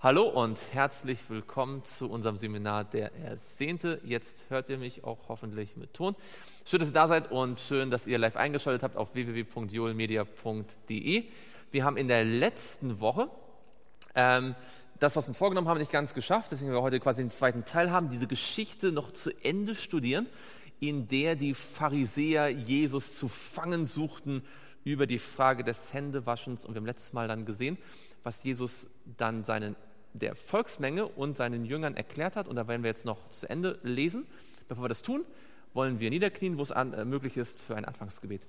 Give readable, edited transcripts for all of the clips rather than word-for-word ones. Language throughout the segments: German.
Hallo und herzlich willkommen zu unserem Seminar Der Ersehnte. Jetzt hört ihr mich auch hoffentlich mit Ton. Schön, dass ihr da seid und schön, dass ihr live eingeschaltet habt auf www.joelmedia.de. Wir haben in der letzten Woche das, was wir uns vorgenommen haben, nicht ganz geschafft. Deswegen werden wir heute quasi den zweiten Teil haben, diese Geschichte noch zu Ende studieren, in der die Pharisäer Jesus zu fangen suchten über die Frage des Händewaschens. Und wir haben letztes Mal dann gesehen, was Jesus dann der Volksmenge und seinen Jüngern erklärt hat. Und da werden wir jetzt noch zu Ende lesen. Bevor wir das tun, wollen wir niederknien, wo es möglich ist, für ein Anfangsgebet.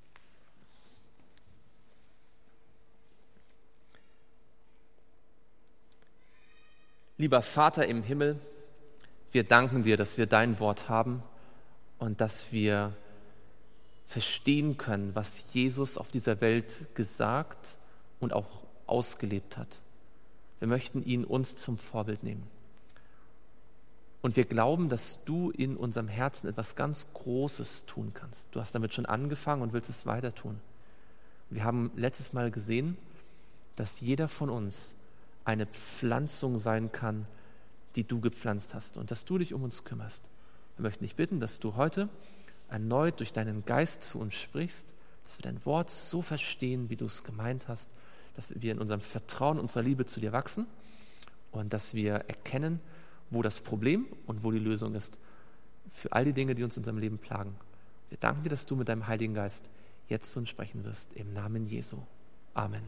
Lieber Vater im Himmel, wir danken dir, dass wir dein Wort haben und dass wir verstehen können, was Jesus auf dieser Welt gesagt und auch ausgelebt hat. Wir möchten ihn uns zum Vorbild nehmen. Und wir glauben, dass du in unserem Herzen etwas ganz Großes tun kannst. Du hast damit schon angefangen und willst es weiter tun. Wir haben letztes Mal gesehen, dass jeder von uns eine Pflanzung sein kann, die du gepflanzt hast und dass du dich um uns kümmerst. Wir möchten dich bitten, dass du heute erneut durch deinen Geist zu uns sprichst, dass wir dein Wort so verstehen, wie du es gemeint hast, dass wir in unserem Vertrauen, unserer Liebe zu dir wachsen und dass wir erkennen, wo das Problem und wo die Lösung ist für all die Dinge, die uns in unserem Leben plagen. Wir danken dir, dass du mit deinem Heiligen Geist jetzt zu uns sprechen wirst, im Namen Jesu. Amen.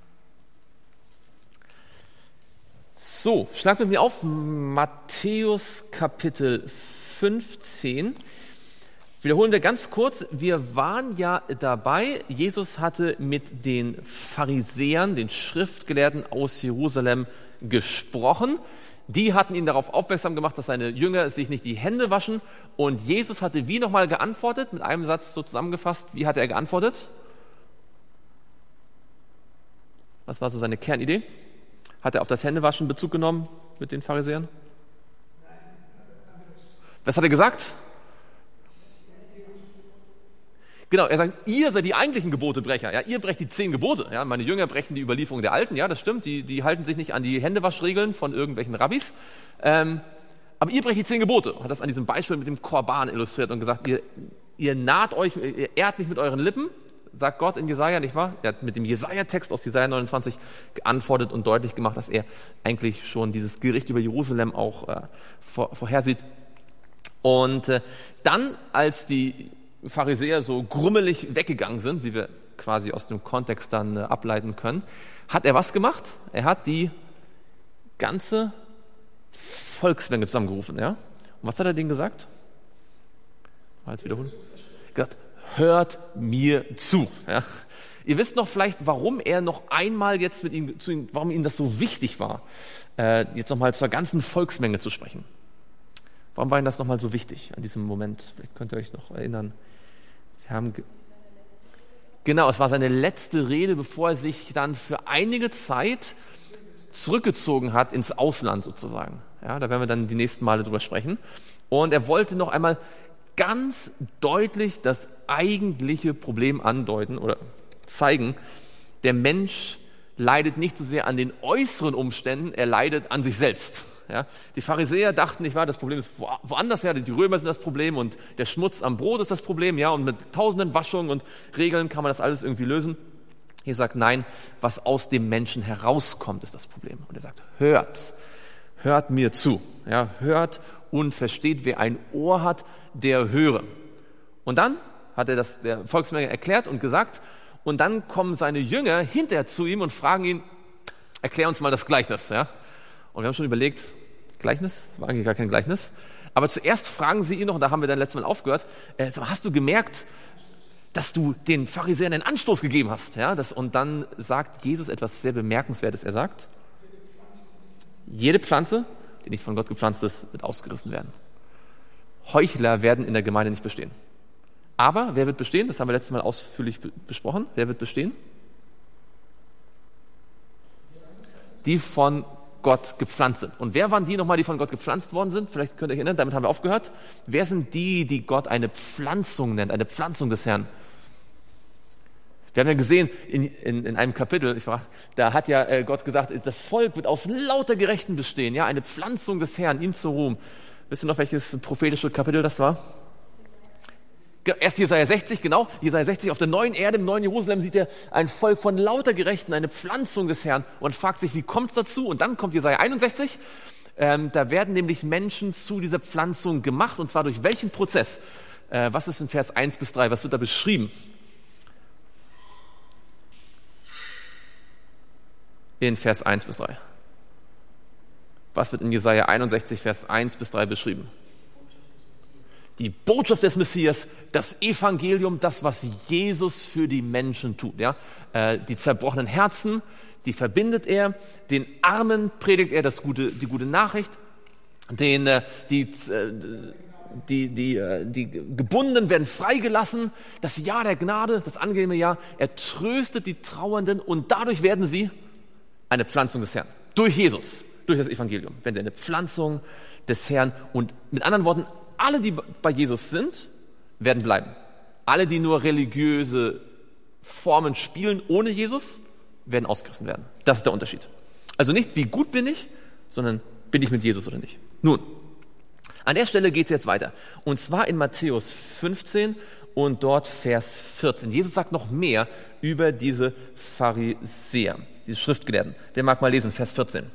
So, schlag mit mir auf Matthäus Kapitel 15. Wiederholen wir ganz kurz, wir waren ja dabei, Jesus hatte mit den Pharisäern, den Schriftgelehrten aus Jerusalem gesprochen. Die hatten ihn darauf aufmerksam gemacht, dass seine Jünger sich nicht die Hände waschen. Und Jesus hatte wie nochmal geantwortet, mit einem Satz so zusammengefasst. Wie hat er geantwortet? Was war so seine Kernidee? Hat er auf das Händewaschen Bezug genommen mit den Pharisäern? Nein. Was hat er gesagt? Genau, er sagt, ihr seid die eigentlichen Gebotebrecher. Ja, ihr brecht die 10 Gebote. Ja, meine Jünger brechen die Überlieferung der Alten. Ja, das stimmt. Die halten sich nicht an die Händewaschregeln von irgendwelchen Rabbis. Aber ihr brecht die 10 Gebote. Hat das an diesem Beispiel mit dem Korban illustriert und gesagt, ihr naht euch, ihr ehrt mich mit euren Lippen, sagt Gott in Jesaja, nicht wahr? Er hat mit dem Jesaja-Text aus Jesaja 29 geantwortet und deutlich gemacht, dass er eigentlich schon dieses Gericht über Jerusalem auch vorhersieht. Und dann, als die Pharisäer so grummelig weggegangen sind, wie wir quasi aus dem Kontext dann ableiten können, hat er was gemacht? Er hat die ganze Volksmenge zusammengerufen. Ja? Und was hat er denen gesagt? Mal jetzt wiederholen. Gesagt, hört mir zu. Ja? Ihr wisst noch vielleicht, warum er noch einmal jetzt warum ihm das so wichtig war, jetzt nochmal zur ganzen Volksmenge zu sprechen. Warum war ihm das nochmal so wichtig an diesem Moment? Vielleicht könnt ihr euch noch erinnern. Genau, es war seine letzte Rede, bevor er sich dann für einige Zeit zurückgezogen hat ins Ausland sozusagen. Ja, da werden wir dann die nächsten Male drüber sprechen. Und er wollte noch einmal ganz deutlich das eigentliche Problem andeuten oder zeigen. Der Mensch leidet nicht so sehr an den äußeren Umständen, er leidet an sich selbst. Ja, die Pharisäer dachten, nicht wahr, das Problem ist woanders her, die Römer sind das Problem und der Schmutz am Brot ist das Problem, ja, und mit tausenden Waschungen und Regeln kann man das alles irgendwie lösen. Hier sagt, nein, was aus dem Menschen herauskommt, ist das Problem. Und er sagt, hört mir zu, ja, hört und versteht, wer ein Ohr hat, der höre. Und dann hat er das der Volksmenge erklärt und gesagt, und dann kommen seine Jünger hinterher zu ihm und fragen ihn, erklär uns mal das Gleichnis, ja. Und wir haben schon überlegt, Gleichnis? War eigentlich gar kein Gleichnis. Aber zuerst fragen sie ihn noch, und da haben wir dann letztes Mal aufgehört, hast du gemerkt, dass du den Pharisäern einen Anstoß gegeben hast? Ja, und dann sagt Jesus etwas sehr Bemerkenswertes. Er sagt, jede Pflanze, die nicht von Gott gepflanzt ist, wird ausgerissen werden. Heuchler werden in der Gemeinde nicht bestehen. Aber wer wird bestehen? Das haben wir letztes Mal ausführlich besprochen. Wer wird bestehen? Die von Gott gepflanzt sind. Und wer waren die nochmal, die von Gott gepflanzt worden sind? Vielleicht könnt ihr euch erinnern, damit haben wir aufgehört. Wer sind die, die Gott eine Pflanzung nennt, eine Pflanzung des Herrn? Wir haben ja gesehen in einem Kapitel, da hat ja Gott gesagt, das Volk wird aus lauter Gerechten bestehen, ja, eine Pflanzung des Herrn, ihm zu Ruhm. Wisst ihr noch, welches prophetische Kapitel das war? Erst Jesaja 60, genau. Jesaja 60, auf der neuen Erde, im neuen Jerusalem sieht er ein Volk von lauter Gerechten, eine Pflanzung des Herrn und fragt sich, wie kommt es dazu? Und dann kommt Jesaja 61, da werden nämlich Menschen zu dieser Pflanzung gemacht, und zwar durch welchen Prozess? Was ist in Vers 1 bis 3, was wird da beschrieben? In Vers 1 bis 3. Was wird in Jesaja 61, Vers 1 bis 3 beschrieben? Die Botschaft des Messias, das Evangelium, das, was Jesus für die Menschen tut. Ja? Die zerbrochenen Herzen, die verbindet er, den Armen predigt er die gute Nachricht, die Gebundenen werden freigelassen, das Jahr der Gnade, das angenehme Jahr, er tröstet die Trauernden und dadurch werden sie eine Pflanzung des Herrn. Durch Jesus, durch das Evangelium werden sie eine Pflanzung des Herrn. Und mit anderen Worten, alle, die bei Jesus sind, werden bleiben. Alle, die nur religiöse Formen spielen ohne Jesus, werden ausgerissen werden. Das ist der Unterschied. Also nicht, wie gut bin ich, sondern bin ich mit Jesus oder nicht. Nun, an der Stelle geht es jetzt weiter. Und zwar in Matthäus 15 und dort Vers 14. Jesus sagt noch mehr über diese Pharisäer, diese Schriftgelehrten. Wer mag mal lesen, Vers 14.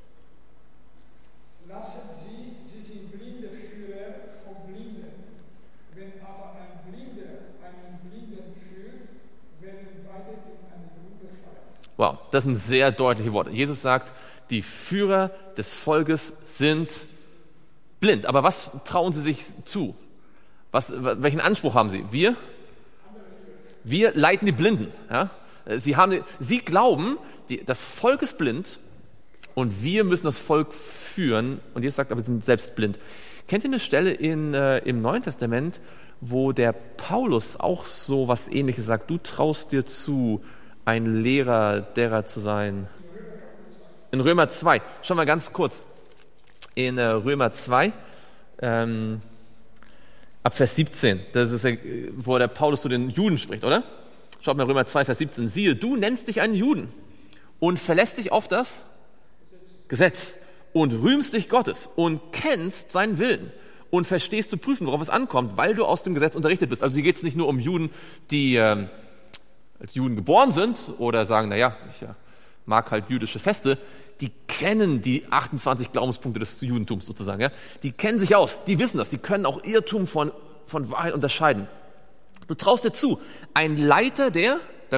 Lassen sie sind blinde Führer von Blinden. Wenn aber ein Blinder einen Blinden führt, werden beide in eine Grube fallen. Wow, das sind sehr deutliche Worte. Jesus sagt, die Führer des Volkes sind blind. Aber was trauen sie sich zu? Welchen Anspruch haben sie? Wir leiten die Blinden. Ja? Sie glauben, das Volk ist blind und wir müssen das Volk führen. Und Jesus sagt, aber sie sind selbst blind. Kennt ihr eine Stelle im Neuen Testament, wo der Paulus auch so was Ähnliches sagt? Du traust dir zu, ein Lehrer derer zu sein. In Römer 2. Schauen wir ganz kurz. In Römer 2, ab Vers 17. Das ist, wo der Paulus zu den Juden spricht, oder? Schaut mal Römer 2, Vers 17. Siehe, du nennst dich einen Juden und verlässt dich auf das Gesetz und rühmst dich Gottes und kennst seinen Willen und verstehst zu prüfen, worauf es ankommt, weil du aus dem Gesetz unterrichtet bist. Also hier geht es nicht nur um Juden, die als Juden geboren sind oder sagen, naja, ich mag halt jüdische Feste. Die kennen die 28 Glaubenspunkte des Judentums sozusagen. Ja? Die kennen sich aus, die wissen das, die können auch Irrtum von Wahrheit unterscheiden. Du traust dir zu, ein Leiter der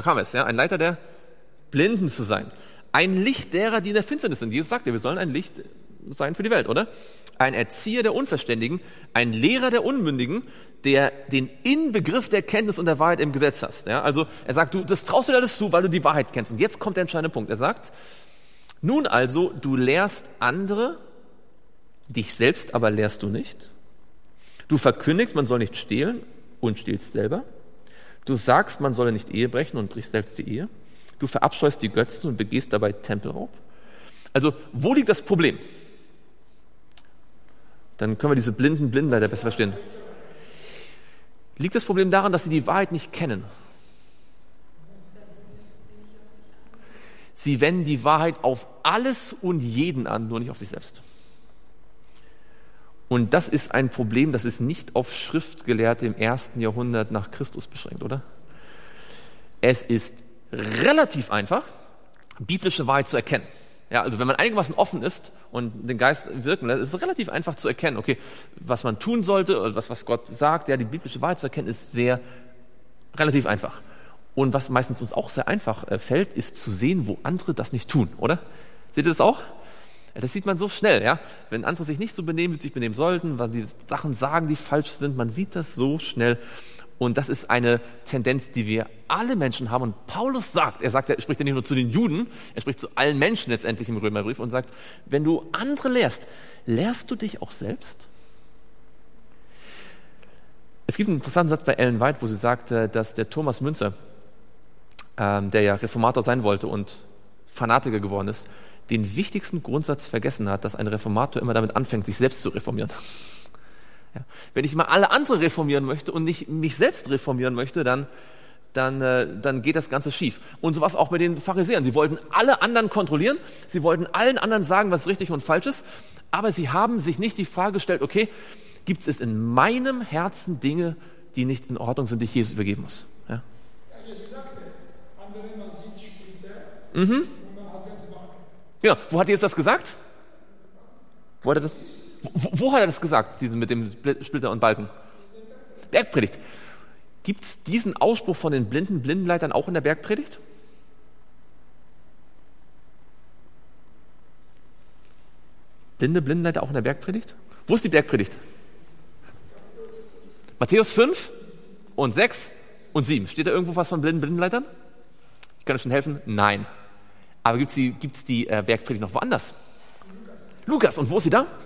Blinden zu sein. Ein Licht derer, die in der Finsternis sind. Jesus sagt ja, wir sollen ein Licht sein für die Welt, oder? Ein Erzieher der Unverständigen, ein Lehrer der Unmündigen, der den Inbegriff der Kenntnis und der Wahrheit im Gesetz hast. Ja? Also er sagt, das traust du dir alles zu, weil du die Wahrheit kennst. Und jetzt kommt der entscheidende Punkt. Er sagt, nun also, du lehrst andere, dich selbst aber lehrst du nicht. Du verkündigst, man soll nicht stehlen und stehlst selber. Du sagst, man solle nicht Ehe brechen und brichst selbst die Ehe. Du verabscheust die Götzen und begehst dabei Tempelraub. Also, wo liegt das Problem? Dann können wir diese blinden leider besser verstehen. Liegt das Problem daran, dass sie die Wahrheit nicht kennen? Sie wenden die Wahrheit auf alles und jeden an, nur nicht auf sich selbst. Und das ist ein Problem, das ist nicht auf Schriftgelehrte im 1. Jahrhundert nach Christus beschränkt, oder? Es ist relativ einfach, biblische Wahrheit zu erkennen. Ja, also wenn man einigermaßen offen ist und den Geist wirken lässt, ist es relativ einfach zu erkennen, okay, was man tun sollte, oder was Gott sagt, ja, die biblische Wahrheit zu erkennen, ist relativ einfach. Und was meistens uns auch sehr einfach fällt, ist zu sehen, wo andere das nicht tun, oder? Seht ihr das auch? Das sieht man so schnell, ja. Wenn andere sich nicht so benehmen, wie sie sich benehmen sollten, weil sie Sachen sagen, die falsch sind, man sieht das so schnell. Und das ist eine Tendenz, die wir alle Menschen haben. Und Paulus sagt, er spricht ja nicht nur zu den Juden, er spricht zu allen Menschen letztendlich im Römerbrief und sagt, wenn du andere lehrst, lehrst du dich auch selbst? Es gibt einen interessanten Satz bei Ellen White, wo sie sagt, dass der Thomas Müntzer, der ja Reformator sein wollte und Fanatiker geworden ist, den wichtigsten Grundsatz vergessen hat, dass ein Reformator immer damit anfängt, sich selbst zu reformieren. Ja. Wenn ich mal alle anderen reformieren möchte und nicht mich selbst reformieren möchte, dann dann geht das Ganze schief. Und so war es auch mit den Pharisäern. Sie wollten alle anderen kontrollieren, sie wollten allen anderen sagen, was richtig und falsch ist, aber sie haben sich nicht die Frage gestellt, okay, gibt es in meinem Herzen Dinge, die nicht in Ordnung sind, die ich Jesus übergeben muss? Ja? Ja, Jesus sagte, andere man sieht Splitter und man hat selbst Wagen. Genau. Wo hat Jesus das gesagt? Wo hat er das gesagt, diesen mit dem Splitter und Balken? Bergpredigt. Gibt es diesen Ausspruch von den Blindenleitern auch in der Bergpredigt? Blindenleiter auch in der Bergpredigt? Wo ist die Bergpredigt? Matthäus 5 und 6 und 7. Steht da irgendwo was von Blindenleitern? Ich kann euch schon helfen? Nein. Aber gibt's die Bergpredigt noch woanders? Lukas. Und wo ist sie da?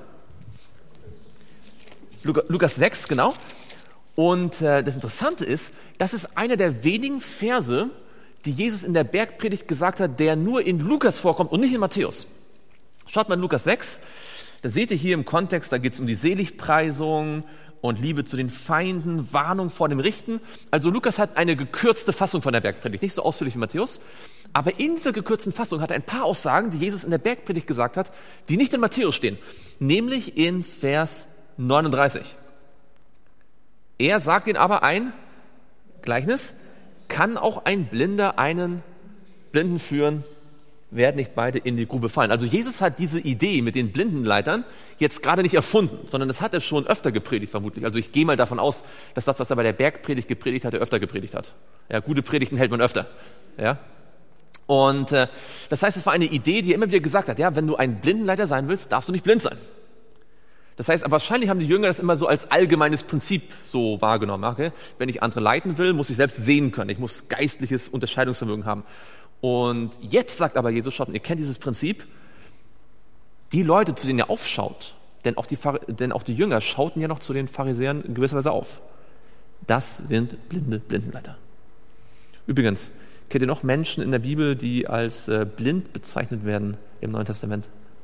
Lukas 6, genau. Und das Interessante ist, das ist einer der wenigen Verse, die Jesus in der Bergpredigt gesagt hat, der nur in Lukas vorkommt und nicht in Matthäus. Schaut mal in Lukas 6, da seht ihr hier im Kontext, da geht es um die Seligpreisung und Liebe zu den Feinden, Warnung vor dem Richten. Also Lukas hat eine gekürzte Fassung von der Bergpredigt, nicht so ausführlich wie Matthäus. Aber in dieser gekürzten Fassung hat er ein paar Aussagen, die Jesus in der Bergpredigt gesagt hat, die nicht in Matthäus stehen. Nämlich in Vers 39. Er sagt ihnen aber ein Gleichnis, kann auch ein Blinder einen Blinden führen, werden nicht beide in die Grube fallen. Also Jesus hat diese Idee mit den Blindenleitern jetzt gerade nicht erfunden, sondern das hat er schon öfter gepredigt vermutlich. Also ich gehe mal davon aus, dass das, was er bei der Bergpredigt gepredigt hat, er öfter gepredigt hat. Ja, gute Predigten hält man öfter. Ja. Und das heißt, es war eine Idee, die er immer wieder gesagt hat, ja, wenn du ein Blindenleiter sein willst, darfst du nicht blind sein. Das heißt, wahrscheinlich haben die Jünger das immer so als allgemeines Prinzip so wahrgenommen. Okay? Wenn ich andere leiten will, muss ich selbst sehen können. Ich muss geistliches Unterscheidungsvermögen haben. Und jetzt sagt aber Jesus, schaut, ihr kennt dieses Prinzip, die Leute, zu denen ihr aufschaut, denn auch die Jünger schauten ja noch zu den Pharisäern in gewisser Weise auf. Das sind Blindenleiter. Übrigens, kennt ihr noch Menschen in der Bibel, die als blind bezeichnet werden im Neuen Testament?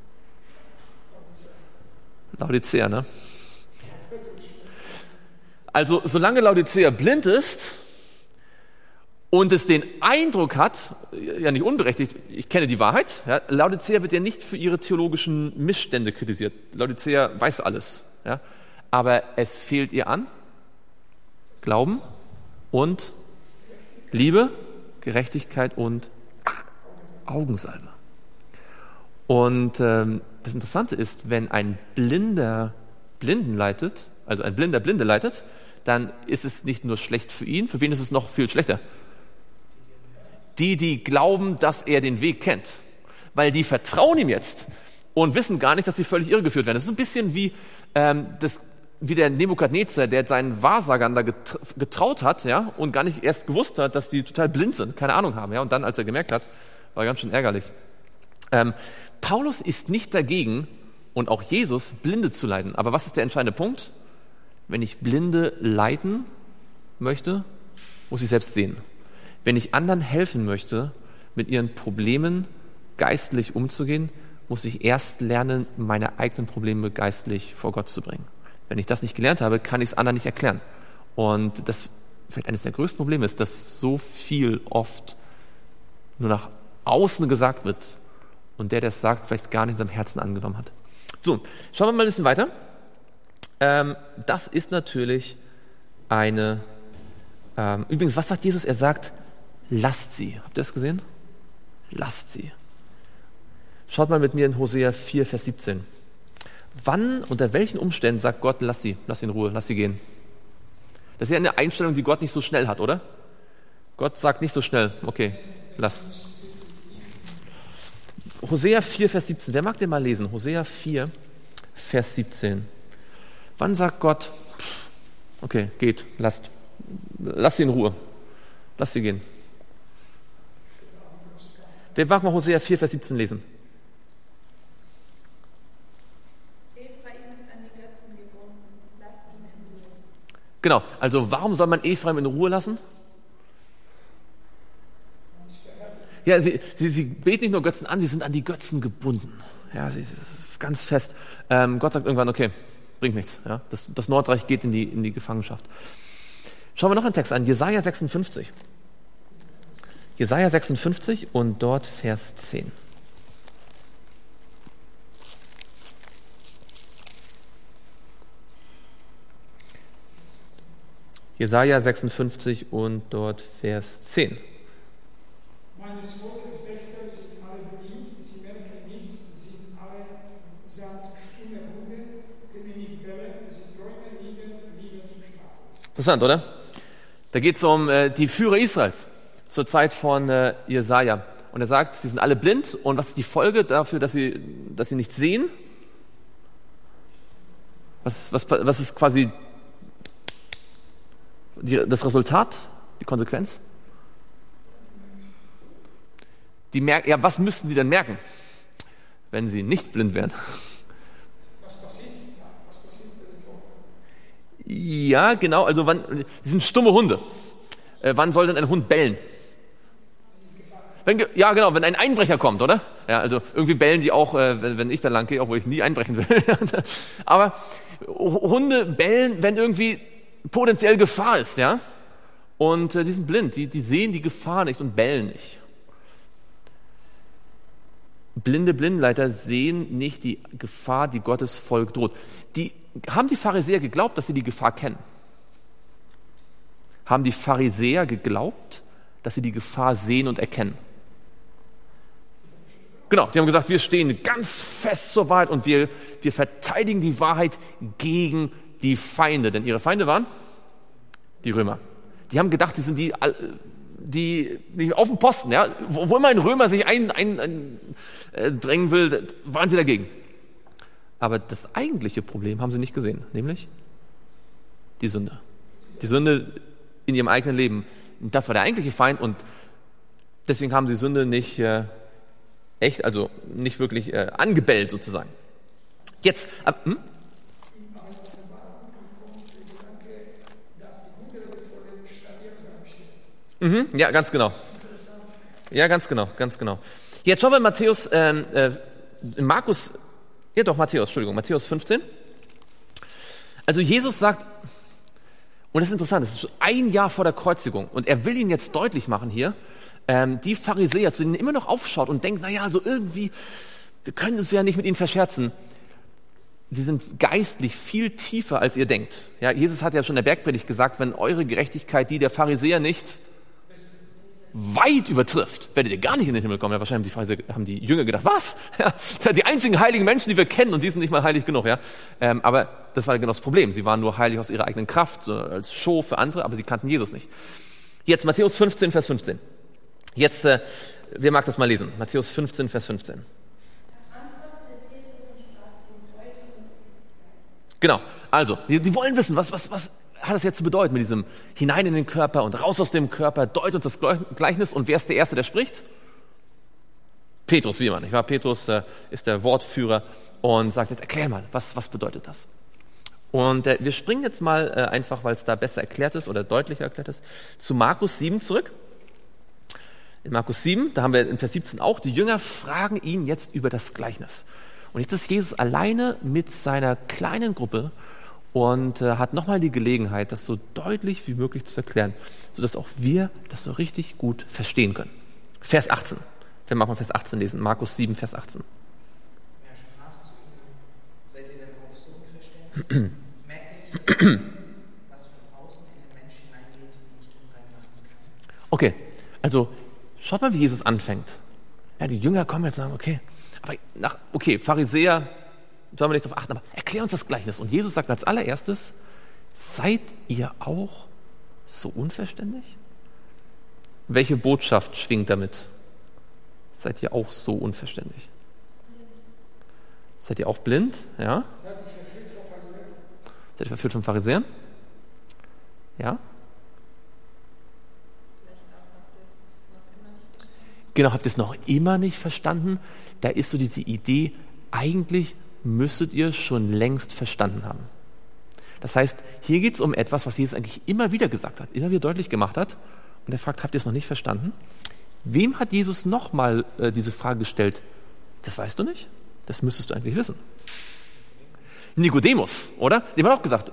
Laodicea, ne? Also, solange Laodicea blind ist und es den Eindruck hat, ja nicht unberechtigt, ich kenne die Wahrheit, ja, Laodicea wird ja nicht für ihre theologischen Missstände kritisiert. Laodicea weiß alles, ja, aber es fehlt ihr an Glauben und Liebe, Gerechtigkeit und Augensalbe. Und das Interessante ist, wenn ein Blinder Blinden leitet, also ein Blinder Blinde leitet, dann ist es nicht nur schlecht für ihn, für wen ist es noch viel schlechter? Die glauben, dass er den Weg kennt. Weil die vertrauen ihm jetzt und wissen gar nicht, dass sie völlig irregeführt werden. Das ist ein bisschen wie der Nebukadnezar, der seinen Wahrsagern da getraut hat, ja, und gar nicht erst gewusst hat, dass die total blind sind, keine Ahnung haben. Ja, und dann, als er gemerkt hat, war ganz schön ärgerlich. Paulus ist nicht dagegen, und auch Jesus, Blinde zu leiten. Aber was ist der entscheidende Punkt? Wenn ich Blinde leiten möchte, muss ich selbst sehen. Wenn ich anderen helfen möchte, mit ihren Problemen geistlich umzugehen, muss ich erst lernen, meine eigenen Probleme geistlich vor Gott zu bringen. Wenn ich das nicht gelernt habe, kann ich es anderen nicht erklären. Und das vielleicht eines der größten Probleme ist, dass so viel oft nur nach außen gesagt wird und der es sagt, vielleicht gar nicht in seinem Herzen angenommen hat. So, schauen wir mal ein bisschen weiter. Das ist natürlich übrigens, was sagt Jesus? Er sagt, lasst sie. Habt ihr das gesehen? Lasst sie. Schaut mal mit mir in Hosea 4, Vers 17. Wann, unter welchen Umständen sagt Gott, lass sie in Ruhe, lass sie gehen? Das ist ja eine Einstellung, die Gott nicht so schnell hat, oder? Gott sagt nicht so schnell, okay, lass. Hosea 4, Vers 17. Wer mag den mal lesen? Hosea 4, Vers 17. Wann sagt Gott, okay, geht, lass sie in Ruhe, lass sie gehen? Wer mag mal Hosea 4, Vers 17 lesen? Genau, also warum soll man Ephraim in Ruhe lassen? Ja, sie beten nicht nur Götzen an, sie sind an die Götzen gebunden. Ja, sie ist ganz fest. Gott sagt irgendwann, okay, bringt nichts. Ja, das Nordreich geht in die Gefangenschaft. Schauen wir noch einen Text an, Jesaja 56. Jesaja 56 und dort Vers 10. Jesaja 56 und dort Vers 10. Meines Volkes Wächter sind alle blind, sie merken nichts, sie sind alle samt stumme Hunde, können nicht bellen, sie träumen liegen zu schlafen. Interessant, oder? Da geht es um die Führer Israels zur Zeit von Jesaja. Und er sagt, sie sind alle blind. Und was ist die Folge dafür, dass sie nicht sehen? Was ist quasi das Resultat, die Konsequenz? Was müssten sie denn merken, wenn sie nicht blind wären? Was passiert mit dem Volk? Ja, genau. Also sie sind stumme Hunde. Wann soll denn ein Hund bellen? Wenn ein Einbrecher kommt, oder? Ja, also irgendwie bellen die auch, wenn ich da lang gehe, obwohl ich nie einbrechen will. Aber Hunde bellen, wenn irgendwie potenziell Gefahr ist, ja? Und die sind blind, die sehen die Gefahr nicht und bellen nicht. Blinde Blindenleiter sehen nicht die Gefahr, die Gottes Volk droht. Haben die Pharisäer geglaubt, dass sie die Gefahr kennen? Haben die Pharisäer geglaubt, dass sie die Gefahr sehen und erkennen? Genau, die haben gesagt, wir stehen ganz fest zur Wahrheit und wir verteidigen die Wahrheit gegen die Feinde. Denn ihre Feinde waren die Römer. Die haben gedacht, die sind die auf dem Posten. Ja? Wo immer ein Römer sich drängen will, waren sie dagegen. Aber das eigentliche Problem haben sie nicht gesehen, nämlich die Sünde. Die Sünde in ihrem eigenen Leben. Das war der eigentliche Feind und deswegen haben sie Sünde nicht nicht wirklich angebellt sozusagen. Jetzt, ja, ganz genau. Ja, ganz genau. Jetzt schauen wir Matthäus 15. Also Jesus sagt, und das ist interessant, das ist so ein Jahr vor der Kreuzigung und er will ihn jetzt deutlich machen hier, die Pharisäer, zu denen er immer noch aufschaut und denkt, naja, so irgendwie, wir können uns ja nicht mit ihnen verscherzen. Sie sind geistlich viel tiefer, als ihr denkt. Ja, Jesus hat ja schon in der Bergpredigt gesagt, wenn eure Gerechtigkeit die der Pharisäer nicht weit übertrifft, werdet ihr gar nicht in den Himmel kommen. Ja, wahrscheinlich haben die Jünger gedacht, was? Ja, die einzigen heiligen Menschen, die wir kennen und die sind nicht mal heilig genug. Ja? Aber das war genau das Problem. Sie waren nur heilig aus ihrer eigenen Kraft, so als Show für andere, aber sie kannten Jesus nicht. Jetzt Matthäus 15, Vers 15. Jetzt, wer mag das mal lesen? Matthäus 15, Vers 15. Genau, also, die wollen wissen, was hat das jetzt zu bedeuten mit diesem hinein in den Körper und raus aus dem Körper, deut uns das Gleichnis und wer ist der Erste, der spricht? Petrus, wie immer, nicht wahr? Petrus ist der Wortführer und sagt jetzt, erklär mal, was bedeutet das? Und wir springen jetzt mal einfach, weil es da besser erklärt ist oder deutlicher erklärt ist, zu Markus 7 zurück. In Markus 7, da haben wir in Vers 17 auch, die Jünger fragen ihn jetzt über das Gleichnis. Und jetzt ist Jesus alleine mit seiner kleinen Gruppe und hat nochmal die Gelegenheit, das so deutlich wie möglich zu erklären, sodass auch wir das so richtig gut verstehen können. Vers 18. Wir machen mal Vers 18 lesen. Markus 7, Vers 18. Er sprach zu ihnen, seid ihr denn auch so unverständlich? Merkt ihr nicht, dass alles, was von außen in den Menschen hineingeht, nicht unrein machen kann? Okay, also schaut mal, wie Jesus anfängt. Ja, die Jünger kommen jetzt und sagen, Pharisäer, sollen wir nicht darauf achten, aber erklär uns das Gleichnis. Und Jesus sagt als allererstes, seid ihr auch so unverständlich? Welche Botschaft schwingt damit? Seid ihr auch so unverständlich? Seid ihr auch blind? Ja? Seid ihr verführt von Pharisäern? Ja? Genau, habt ihr es noch immer nicht verstanden? Da ist so diese Idee, eigentlich müsstet ihr schon längst verstanden haben. Das heißt, hier geht es um etwas, was Jesus eigentlich immer wieder gesagt hat, immer wieder deutlich gemacht hat. Und er fragt, habt ihr es noch nicht verstanden? Wem hat Jesus nochmal diese Frage gestellt? Das weißt du nicht? Das müsstest du eigentlich wissen. Nikodemus, oder? Dem hat auch gesagt,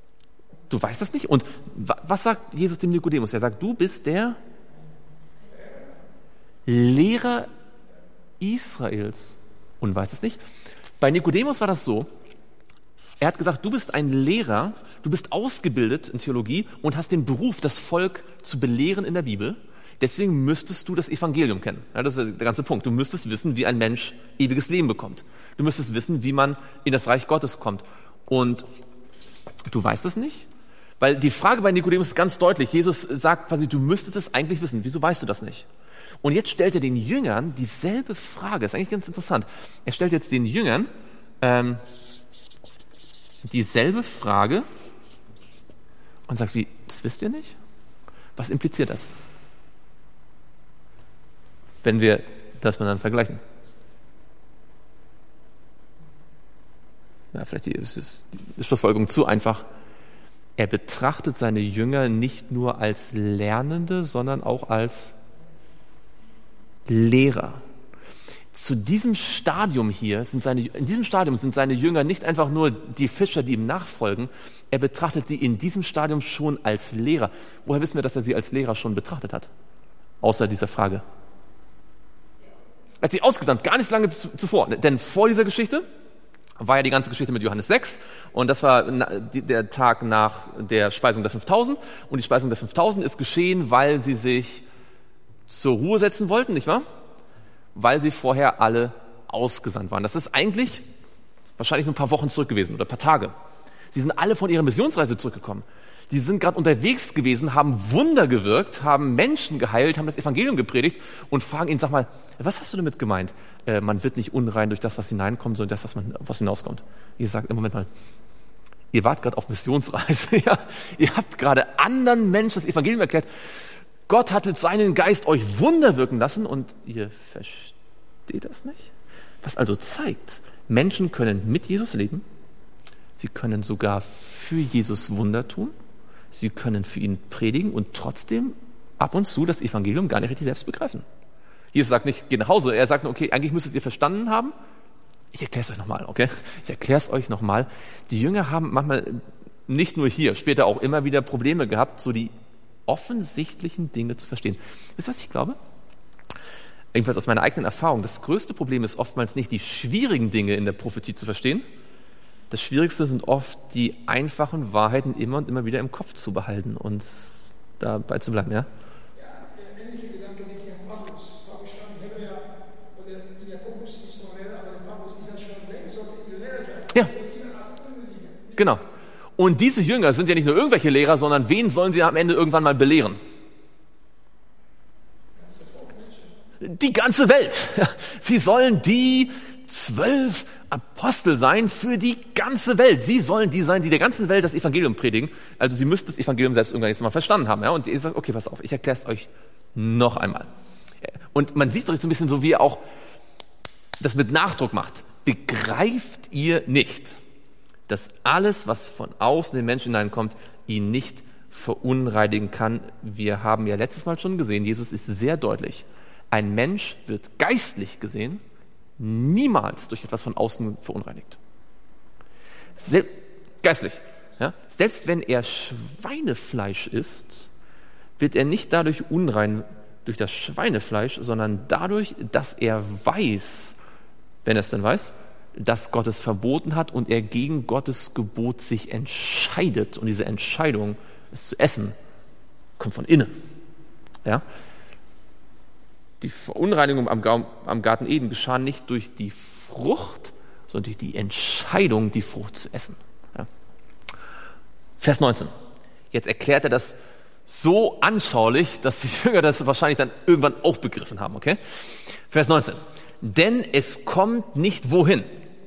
du weißt das nicht? Und was sagt Jesus dem Nikodemus? Er sagt, du bist der Lehrer Israels und weiß es nicht. Bei Nikodemus war das so, er hat gesagt, du bist ein Lehrer, du bist ausgebildet in Theologie und hast den Beruf, das Volk zu belehren in der Bibel. Deswegen müsstest du das Evangelium kennen. Ja, das ist der ganze Punkt. Du müsstest wissen, wie ein Mensch ewiges Leben bekommt. Du müsstest wissen, wie man in das Reich Gottes kommt. Und du weißt es nicht? Weil die Frage bei Nikodemus ist ganz deutlich. Jesus sagt quasi, du müsstest es eigentlich wissen. Wieso weißt du das nicht? Und jetzt stellt er den Jüngern dieselbe Frage. Das ist eigentlich ganz interessant. Er stellt jetzt den Jüngern dieselbe Frage und sagt, wie, das wisst ihr nicht? Was impliziert das? Wenn wir das miteinander vergleichen. Ja, vielleicht ist die Schlussfolgerung zu einfach. Er betrachtet seine Jünger nicht nur als Lernende, sondern auch als Lehrer. Zu diesem Stadium hier in diesem Stadium sind seine Jünger nicht einfach nur die Fischer, die ihm nachfolgen. Er betrachtet sie in diesem Stadium schon als Lehrer. Woher wissen wir, dass er sie als Lehrer schon betrachtet hat? Außer dieser Frage. Er hat sie ausgesandt, gar nicht lange zuvor. Denn vor dieser Geschichte war ja die ganze Geschichte mit Johannes 6 und das war der Tag nach der Speisung der 5000 und die Speisung der 5000 ist geschehen, weil sie sich zur Ruhe setzen wollten, nicht wahr? Weil sie vorher alle ausgesandt waren. Das ist eigentlich wahrscheinlich nur ein paar Wochen zurück gewesen oder ein paar Tage. Sie sind alle von ihrer Missionsreise zurückgekommen. Die sind gerade unterwegs gewesen, haben Wunder gewirkt, haben Menschen geheilt, haben das Evangelium gepredigt und fragen ihn, sag mal, was hast du damit gemeint? Man wird nicht unrein durch das, was hineinkommt, sondern das, was hinauskommt. Ihr sagt, Moment mal, ihr wart gerade auf Missionsreise, ja? Ihr habt gerade anderen Menschen das Evangelium erklärt. Gott hat mit seinem Geist euch Wunder wirken lassen und ihr versteht das nicht? Was also zeigt, Menschen können mit Jesus leben, sie können sogar für Jesus Wunder tun, sie können für ihn predigen und trotzdem ab und zu das Evangelium gar nicht richtig selbst begreifen. Jesus sagt nicht, geh nach Hause, er sagt nur, okay, eigentlich müsstet ihr verstanden haben. Ich erkläre es euch nochmal, okay? Ich erkläre es euch nochmal. Die Jünger haben manchmal, nicht nur hier, später auch immer wieder Probleme gehabt, so die offensichtlichen Dinge zu verstehen. Wisst ihr, was ich glaube? Jedenfalls aus meiner eigenen Erfahrung, das größte Problem ist oftmals nicht die schwierigen Dinge in der Prophetie zu verstehen. Das Schwierigste sind oft die einfachen Wahrheiten immer und immer wieder im Kopf zu behalten und dabei zu bleiben, ja? Ähnliche Gedanken denke ich an Paulus. Paulus schreibt in Hebräer, oder in Jakobus ist noch Lehrer, aber in Paulus ist er schon weg, sollte ihr Lehrer sein. Ja. Genau. Und diese Jünger sind ja nicht nur irgendwelche Lehrer, sondern wen sollen sie am Ende irgendwann mal belehren? Die ganze Welt. Sie sollen die 12 Apostel sein für die ganze Welt. Sie sollen die sein, die der ganzen Welt das Evangelium predigen. Also sie müssten das Evangelium selbst irgendwann jetzt mal verstanden haben. Ja? Und ihr sagt, okay, pass auf, ich erkläre es euch noch einmal. Und man sieht doch so ein bisschen so, wie er auch das mit Nachdruck macht. Begreift ihr nicht, dass alles, was von außen in den Menschen hineinkommt, ihn nicht verunreinigen kann? Wir haben ja letztes Mal schon gesehen, Jesus ist sehr deutlich. Ein Mensch wird geistlich gesehen niemals durch etwas von außen verunreinigt. Geistlich. Ja? Selbst wenn er Schweinefleisch isst, wird er nicht dadurch unrein durch das Schweinefleisch, sondern dadurch, dass er weiß, wenn er es denn weiß, dass Gott es verboten hat und er gegen Gottes Gebot sich entscheidet. Und diese Entscheidung, es zu essen, kommt von innen. Ja? Die Verunreinigung am Garten Eden geschah nicht durch die Frucht, sondern durch die Entscheidung, die Frucht zu essen. Ja. Vers 19. Jetzt erklärt er das so anschaulich, dass die Jünger das wahrscheinlich dann irgendwann auch begriffen haben. Okay? Vers 19. Denn es kommt nicht wohin?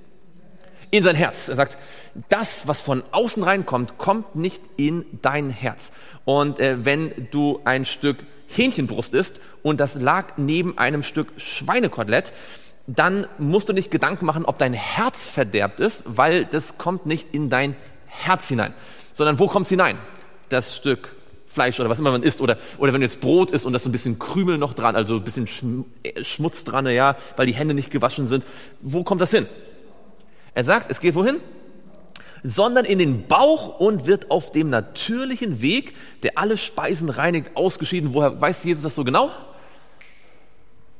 In sein Herz. Er sagt, das, was von außen reinkommt, kommt nicht in dein Herz. Und wenn du ein Stück Hähnchenbrust isst und das lag neben einem Stück Schweinekotelett, dann musst du nicht Gedanken machen, ob dein Herz verderbt ist, weil das kommt nicht in dein Herz hinein. Sondern wo kommt es hinein? Das Stück Fleisch oder was immer man isst. Oder wenn du jetzt Brot isst und da ist so ein bisschen Krümel noch dran, also ein bisschen Schmutz dran, ja, weil die Hände nicht gewaschen sind. Wo kommt das hin? Er sagt, es geht wohin? Sondern in den Bauch und wird auf dem natürlichen Weg, der alle Speisen reinigt, ausgeschieden. Woher weiß Jesus das so genau?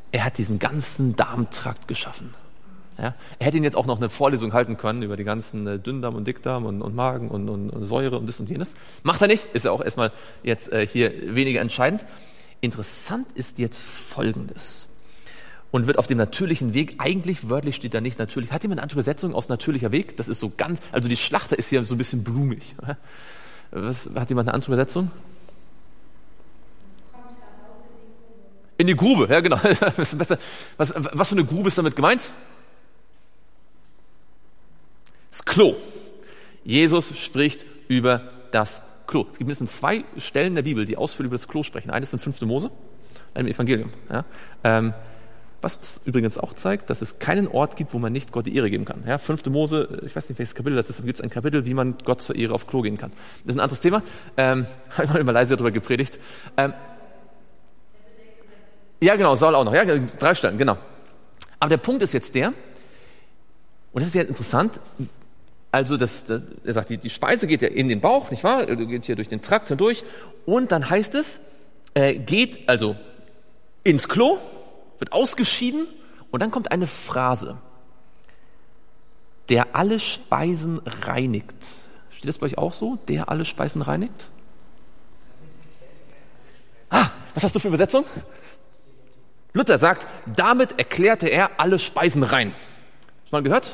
er hat diesen ganzen Darmtrakt geschaffen. Ja? Er hätte ihn jetzt auch noch eine Vorlesung halten können über die ganzen Dünndarm und Dickdarm und Magen und Säure und das und jenes. Macht er nicht, ist ja auch erstmal jetzt hier weniger entscheidend. Interessant ist jetzt Folgendes. Und wird auf dem natürlichen Weg, eigentlich wörtlich steht da nicht natürlich. Hat jemand eine andere Übersetzung aus natürlicher Weg? Das ist so ganz, also die Schlachter ist hier so ein bisschen blumig. Hat jemand eine andere Übersetzung? In die Grube, ja genau. Was für eine Grube ist damit gemeint? Das Klo. Jesus spricht über das Klo. Es gibt mindestens 2 Stellen der Bibel, die ausführlich über das Klo sprechen. Eines in 5. Mose, einem Evangelium. Ja? Was übrigens auch zeigt, dass es keinen Ort gibt, wo man nicht Gott die Ehre geben kann. Ja? 5. Mose, ich weiß nicht, welches Kapitel das ist, aber gibt es ein Kapitel, wie man Gott zur Ehre auf Klo gehen kann. Das ist ein anderes Thema. Habe ich mal in Malaysia darüber gepredigt. Ja, genau, Saul auch noch. Ja, 3 Stellen, genau. Aber der Punkt ist jetzt der, und das ist ja interessant, also er sagt, die Speise geht ja in den Bauch, nicht wahr? Geht hier durch den Trakt hindurch. Und dann heißt es, geht also ins Klo, wird ausgeschieden und dann kommt eine Phrase, der alle Speisen reinigt. Steht das bei euch auch so? Der alle Speisen reinigt? Was hast du für eine Übersetzung? Luther sagt, damit erklärte er alle Speisen rein. Hast du mal gehört?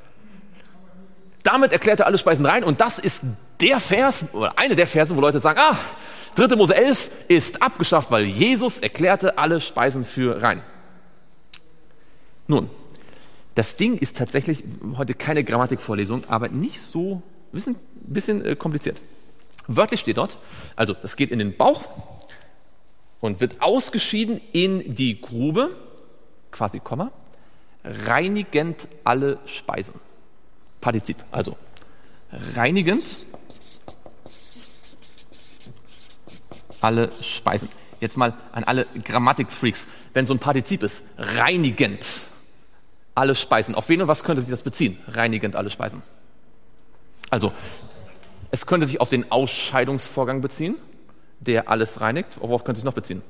Damit erklärte er alle Speisen rein und das ist der Vers, oder eine der Verse, wo Leute sagen, 3. Mose 11 ist abgeschafft, weil Jesus erklärte alle Speisen für rein. Nun, das Ding ist tatsächlich heute keine Grammatikvorlesung, aber nicht so, ein bisschen kompliziert. Wörtlich steht dort, also das geht in den Bauch und wird ausgeschieden in die Grube, quasi Komma, reinigend alle Speisen. Partizip, also reinigend alle Speisen. Jetzt mal an alle Grammatikfreaks, wenn so ein Partizip ist, reinigend alle Speisen. Auf wen und was könnte sich das beziehen? Reinigend alle Speisen. Also, es könnte sich auf den Ausscheidungsvorgang beziehen, der alles reinigt. Worauf könnte es sich noch beziehen?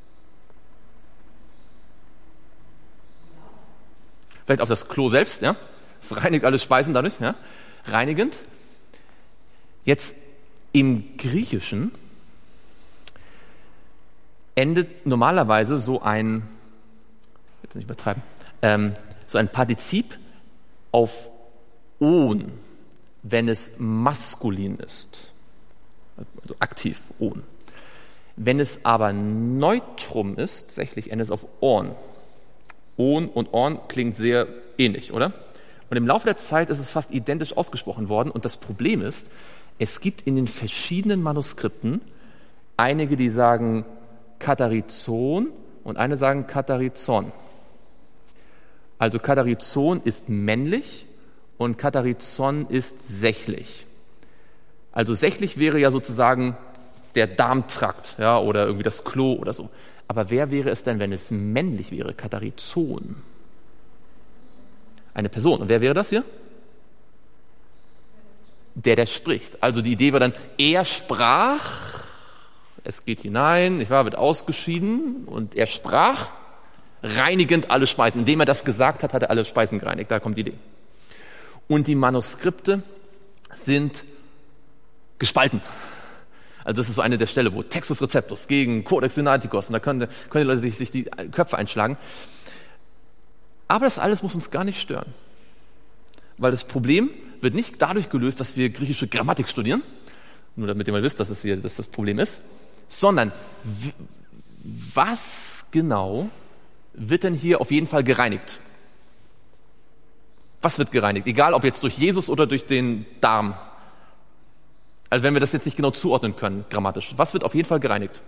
Vielleicht auf das Klo selbst, ja? Es reinigt alle Speisen dadurch, ja? Reinigend. Jetzt im Griechischen endet normalerweise so ein, jetzt nicht übertreiben, so ein Partizip auf on, wenn es maskulin ist. Also aktiv, on. Wenn es aber neutrum ist, tatsächlich endet es auf orn. On und orn klingt sehr ähnlich, oder? Und im Laufe der Zeit ist es fast identisch ausgesprochen worden. Und das Problem ist, es gibt in den verschiedenen Manuskripten einige, die sagen Katarizon und eine sagen Katarizon. Also Katarizon ist männlich und Katarizon ist sächlich. Also sächlich wäre ja sozusagen der Darmtrakt, ja, oder irgendwie das Klo oder so. Aber wer wäre es denn, wenn es männlich wäre? Katarizon. Eine Person. Und wer wäre das hier? Der spricht. Also die Idee war dann, er sprach, es geht hinein, nicht wahr, wird ausgeschieden und er sprach, reinigend alle Speisen. Indem er das gesagt hat, hat er alle Speisen gereinigt. Da kommt die Idee. Und die Manuskripte sind gespalten. Also das ist so eine der Stelle, wo Textus Receptus gegen Codex Sinaiticus, und da können die Leute sich die Köpfe einschlagen. Aber das alles muss uns gar nicht stören. Weil das Problem wird nicht dadurch gelöst, dass wir griechische Grammatik studieren, nur damit ihr mal wisst, dass das Problem ist, sondern was genau wird denn hier auf jeden Fall gereinigt? Was wird gereinigt? Egal, ob jetzt durch Jesus oder durch den Darm. Also wenn wir das jetzt nicht genau zuordnen können, grammatisch. Was wird auf jeden Fall gereinigt?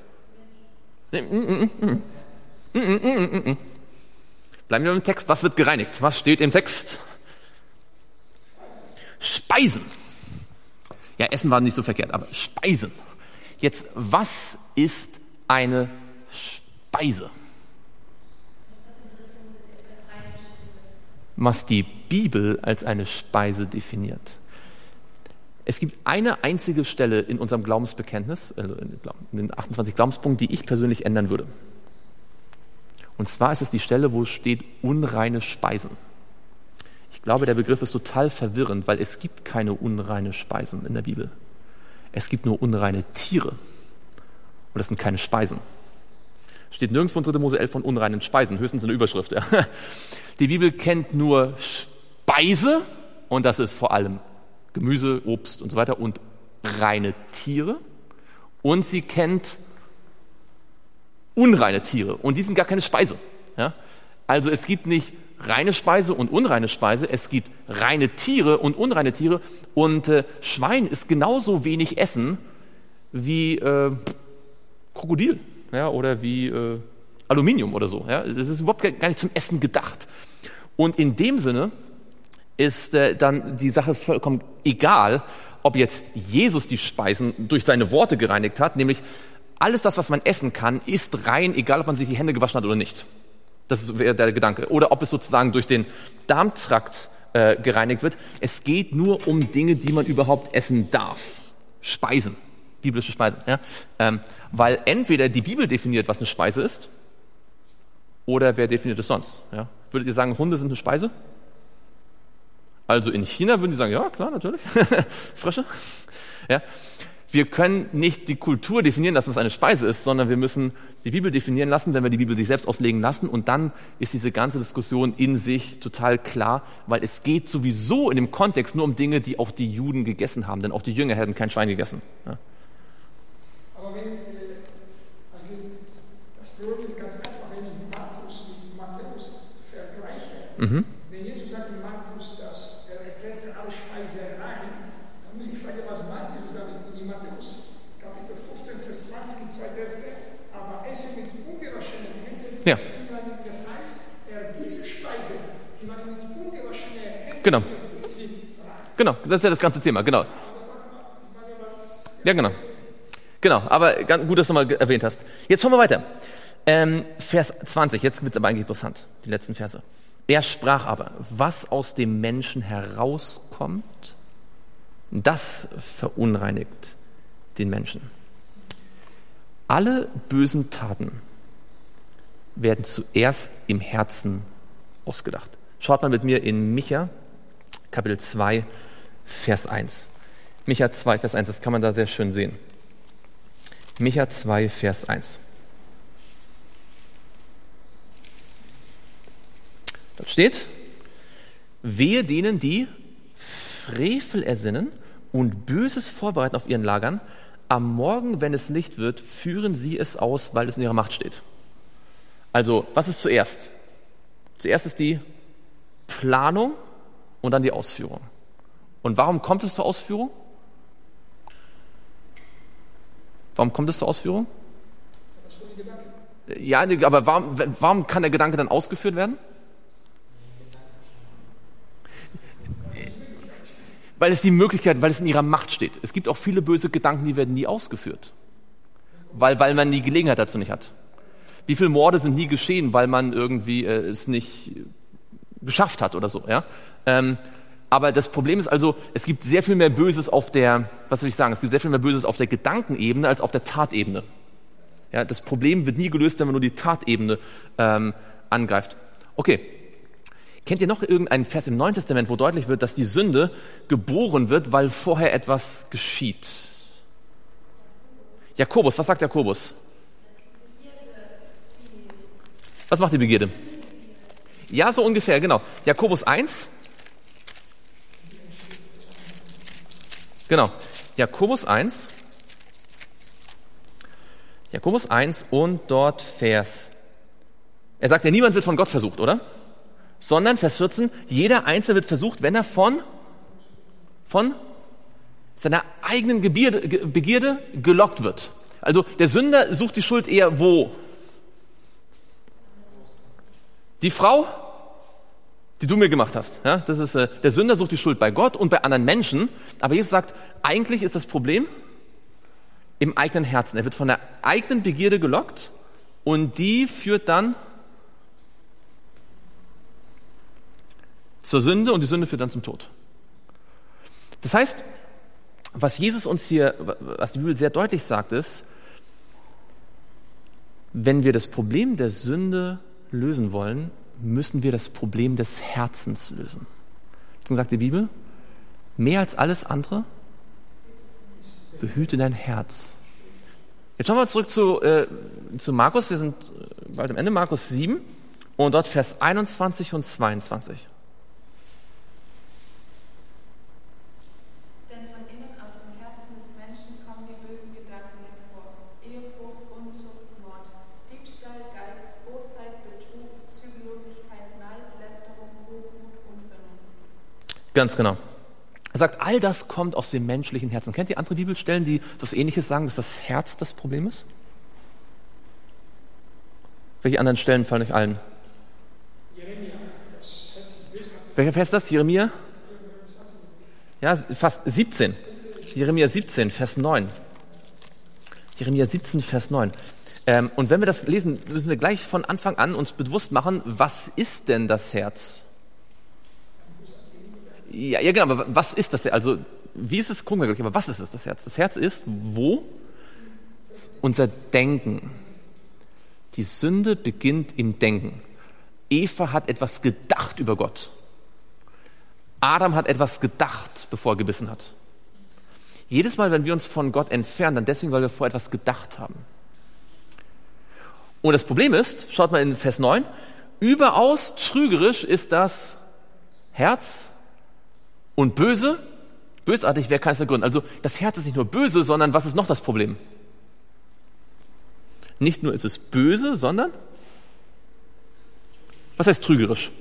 Bleiben wir im Text. Was wird gereinigt? Was steht im Text? Speisen. Ja, Essen war nicht so verkehrt, aber Speisen. Jetzt, was ist eine Speise? Was die Bibel als eine Speise definiert. Es gibt eine einzige Stelle in unserem Glaubensbekenntnis, also in den 28 Glaubenspunkten, die ich persönlich ändern würde. Und zwar ist es die Stelle, wo steht unreine Speisen. Ich glaube, der Begriff ist total verwirrend, weil es gibt keine unreine Speisen in der Bibel. Es gibt nur unreine Tiere. Und das sind keine Speisen. Steht nirgendwo in 3. Mose 11 von unreinen Speisen, höchstens in der Überschrift. Ja. Die Bibel kennt nur Speise, und das ist vor allem Gemüse, Obst und so weiter, und reine Tiere. Und sie kennt unreine Tiere, und die sind gar keine Speise. Ja. Also es gibt nicht reine Speise und unreine Speise, es gibt reine Tiere und unreine Tiere, und Schwein ist genauso wenig Essen wie Krokodil, ja, oder wie Aluminium oder so. Ja. Das ist überhaupt gar nicht zum Essen gedacht. Und in dem Sinne ist dann die Sache vollkommen egal, ob jetzt Jesus die Speisen durch seine Worte gereinigt hat, nämlich alles das, was man essen kann, ist rein, egal ob man sich die Hände gewaschen hat oder nicht. Das wäre der Gedanke. Oder ob es sozusagen durch den Darmtrakt gereinigt wird. Es geht nur um Dinge, die man überhaupt essen darf. Speisen, biblische Speisen. Ja? Weil entweder die Bibel definiert, was eine Speise ist, oder wer definiert es sonst? Ja? Würdet ihr sagen, Hunde sind eine Speise? Also in China würden die sagen, ja klar, natürlich. Frösche. Ja? Wir können nicht die Kultur definieren lassen, was eine Speise ist, sondern wir müssen die Bibel definieren lassen, wenn wir die Bibel sich selbst auslegen lassen. Und dann ist diese ganze Diskussion in sich total klar, weil es geht sowieso in dem Kontext nur um Dinge, die auch die Juden gegessen haben. Denn auch die Jünger hätten kein Schwein gegessen. Ja. Aber wenn, also das Problem ist ganz einfach, wenn ich Markus mit Matthäus vergleiche. Wenn Jesus sagt in Markus, dass er erklärt alle Speisereien, dann muss ich fragen, was meint Jesus damit in Matthäus Kapitel 15, Vers 20 in 2 Hälfte, aber Essen mit ungewaschenen Händen. Ja. Das heißt, diese Speise, die man mit ungewaschenen Händen Genau. sind rein. Genau, das ist ja das ganze Thema, genau. Ja, genau. Genau, aber ganz gut, dass du mal erwähnt hast. Jetzt schauen wir weiter. Vers 20, jetzt wird es aber eigentlich interessant, die letzten Verse. Er sprach aber, was aus dem Menschen herauskommt, das verunreinigt den Menschen. Alle bösen Taten werden zuerst im Herzen ausgedacht. Schaut mal mit mir in Micha, Kapitel 2, Vers 1. Micha 2, Vers 1, das kann man da sehr schön sehen. Micha 2, Vers 1. Dort steht, wehe denen, die Frevel ersinnen und Böses vorbereiten auf ihren Lagern. Am Morgen, wenn es Licht wird, führen sie es aus, weil es in ihrer Macht steht. Also, was ist zuerst? Zuerst ist die Planung und dann die Ausführung. Und warum kommt es zur Ausführung? Warum kommt es zur Ausführung? Ja, aber warum kann der Gedanke dann ausgeführt werden? Weil es die Möglichkeit, weil es in ihrer Macht steht. Es gibt auch viele böse Gedanken, die werden nie ausgeführt. Weil man die Gelegenheit dazu nicht hat. Wie viele Morde sind nie geschehen, weil man irgendwie es nicht geschafft hat oder so, ja? Aber das Problem ist also, es gibt sehr viel mehr Böses auf der, was soll ich sagen, es gibt sehr viel mehr Böses auf der Gedankenebene als auf der Tatebene. Ja, das Problem wird nie gelöst, wenn man nur die Tatebene angreift. Okay. Kennt ihr noch irgendeinen Vers im Neuen Testament, wo deutlich wird, dass die Sünde geboren wird, weil vorher etwas geschieht? Jakobus, was sagt Jakobus? Was macht die Begierde? Ja, so ungefähr, genau. Jakobus 1. Genau. Jakobus 1. Jakobus 1 und dort Vers. Er sagt ja, niemand wird von Gott versucht, oder? Sondern, Vers 14, jeder Einzelne wird versucht, wenn er von seiner eigenen Begierde gelockt wird. Also der Sünder sucht die Schuld eher wo? Die Frau, die du mir gemacht hast. Ja, das ist, der Sünder sucht die Schuld bei Gott und bei anderen Menschen. Aber Jesus sagt, eigentlich ist das Problem im eigenen Herzen. Er wird von der eigenen Begierde gelockt und die führt dann zur Sünde und die Sünde führt dann zum Tod. Das heißt, was Jesus uns hier, was die Bibel sehr deutlich sagt, ist, wenn wir das Problem der Sünde lösen wollen, müssen wir das Problem des Herzens lösen. Deswegen sagt die Bibel, mehr als alles andere, behüte dein Herz. Jetzt schauen wir zurück zu Markus. Wir sind bald am Ende, Markus 7 und dort Vers 21 und 22. Denn von innen aus dem Herzen des Menschen kommen die bösen Gedanken hervor. Ehebruch, Unzucht, Mord, Diebstahl, Geiz, Bosheit, Betrug, Zügellosigkeit, Neid, Lästerung, Hochmut, Unvernunft. Ganz genau. Er sagt, all das kommt aus dem menschlichen Herzen. Kennt ihr andere Bibelstellen, die so etwas Ähnliches sagen, dass das Herz das Problem ist? Welche anderen Stellen fallen euch allen? Jeremia, das Herz ist bösartig. Welcher Vers ist das? Jeremia? Ja, fast 17. Jeremia 17, Vers 9. Jeremia 17, Vers 9. Und wenn wir das lesen, müssen wir gleich von Anfang an uns bewusst machen, was ist denn das Herz? Ja, genau, aber was ist das? Also, wie ist es? Gucken wir gleich, aber was ist es, das Herz? Das Herz ist, wo? Unser Denken. Die Sünde beginnt im Denken. Eva hat etwas gedacht über Gott. Adam hat etwas gedacht, bevor er gebissen hat. Jedes Mal, wenn wir uns von Gott entfernen, dann deswegen, weil wir vor etwas gedacht haben. Und das Problem ist, schaut mal in Vers 9, überaus trügerisch ist das Herz und bösartig, wer kann es ergründen? Also das Herz ist nicht nur böse, sondern was ist noch das Problem? Nicht nur ist es böse, sondern was heißt trügerisch?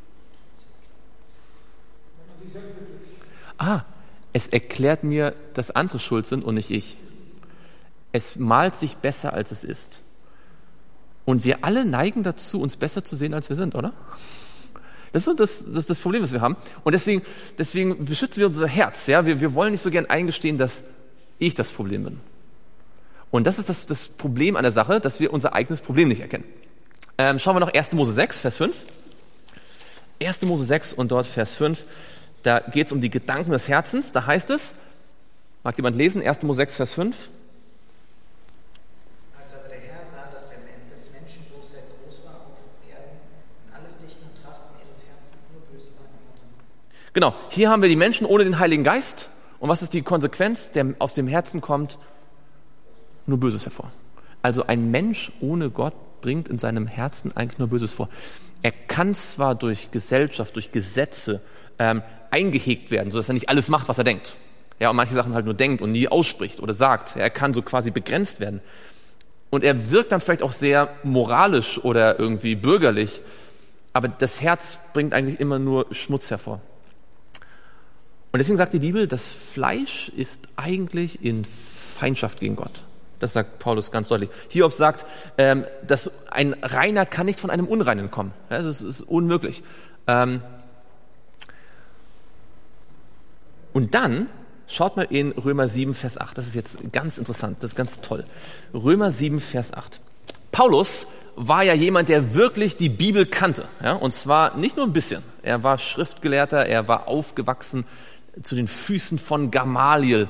Es erklärt mir, dass andere schuld sind und nicht ich. Es malt sich besser, als es ist. Und wir alle neigen dazu, uns besser zu sehen, als wir sind, oder? Das ist das Problem, was wir haben. Und deswegen beschützen wir unser Herz. Ja? Wir wollen nicht so gern eingestehen, dass ich das Problem bin. Und das ist das Problem an der Sache, dass wir unser eigenes Problem nicht erkennen. Schauen wir noch 1. Mose 6, Vers 5. 1. Mose 6 und dort Vers 5. Da geht es um die Gedanken des Herzens. Da heißt es, mag jemand lesen, 1. Mose 6, Vers 5. Als aber der Herr sah, dass des Menschen Bosheit groß war auf Erden und alles Dichten und Trachten ihres Herzens nur böse war im Mund. Genau, hier haben wir die Menschen ohne den Heiligen Geist. Und was ist die Konsequenz? Aus dem Herzen kommt nur Böses hervor. Also ein Mensch ohne Gott bringt in seinem Herzen eigentlich nur Böses vor. Er kann zwar durch Gesellschaft, durch Gesetze eingehegt werden, sodass er nicht alles macht, was er denkt. Ja, und manche Sachen halt nur denkt und nie ausspricht oder sagt. Er kann so quasi begrenzt werden. Und er wirkt dann vielleicht auch sehr moralisch oder irgendwie bürgerlich, aber das Herz bringt eigentlich immer nur Schmutz hervor. Und deswegen sagt die Bibel, das Fleisch ist eigentlich in Feindschaft gegen Gott. Das sagt Paulus ganz deutlich. Hiob sagt, dass ein Reiner kann nicht von einem Unreinen kommen. Ja, das ist unmöglich. Und dann schaut mal in Römer 7, Vers 8. Das ist jetzt ganz interessant, das ist ganz toll. Römer 7, Vers 8. Paulus war ja jemand, der wirklich die Bibel kannte. Ja? Und zwar nicht nur ein bisschen. Er war Schriftgelehrter, er war aufgewachsen zu den Füßen von Gamaliel.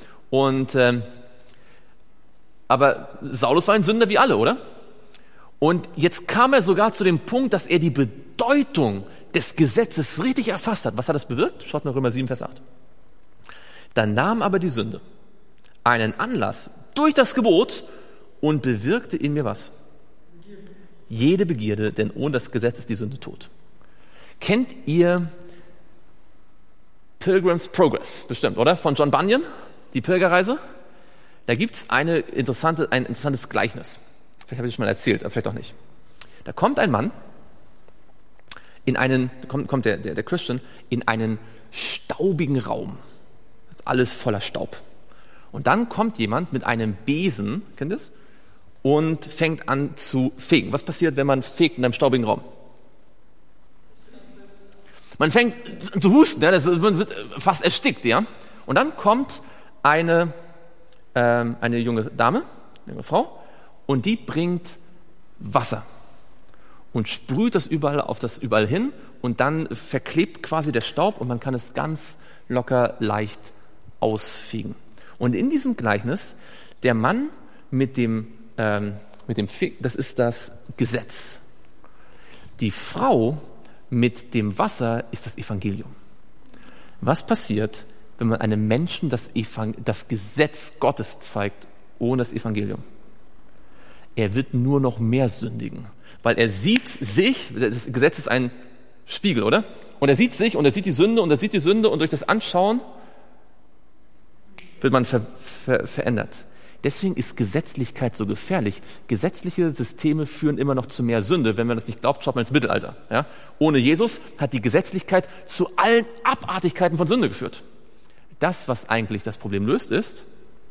Aber Saulus war ein Sünder wie alle, oder? Und jetzt kam er sogar zu dem Punkt, dass er die Bedeutung des Gesetzes richtig erfasst hat. Was hat das bewirkt? Schaut mal Römer 7, Vers 8. Dann nahm aber die Sünde einen Anlass durch das Gebot und bewirkte in mir was? Jede Begierde, denn ohne das Gesetz ist die Sünde tot. Kennt ihr Pilgrim's Progress? Bestimmt, oder? Von John Bunyan, die Pilgerreise? Da gibt es ein interessantes Gleichnis. Vielleicht habe ich es schon mal erzählt, aber vielleicht auch nicht. Da kommt ein Mann kommt der Christian in einen staubigen Raum. Alles voller Staub. Und dann kommt jemand mit einem Besen, kennt ihr das? Und fängt an zu fegen. Was passiert, wenn man fegt in einem staubigen Raum? Man fängt zu husten, ja? Man wird fast erstickt, ja? Und dann kommt eine junge Dame, eine junge Frau, und die bringt Wasser und sprüht das überall hin und dann verklebt quasi der Staub und man kann es ganz locker leicht ausfegen. Und in diesem Gleichnis, der Mann mit dem Feg, das ist das Gesetz. Die Frau mit dem Wasser ist das Evangelium. Was passiert, wenn man einem Menschen das Gesetz Gottes zeigt, ohne das Evangelium? Er wird nur noch mehr sündigen, weil er sieht sich, das Gesetz ist ein Spiegel, oder? Und er sieht sich und er sieht die Sünde und er sieht die Sünde und durch das Anschauen wird man verändert. Deswegen ist Gesetzlichkeit so gefährlich. Gesetzliche Systeme führen immer noch zu mehr Sünde. Wenn man das nicht glaubt, schaut man ins Mittelalter. Ja? Ohne Jesus hat die Gesetzlichkeit zu allen Abartigkeiten von Sünde geführt. Das, was eigentlich das Problem löst, ist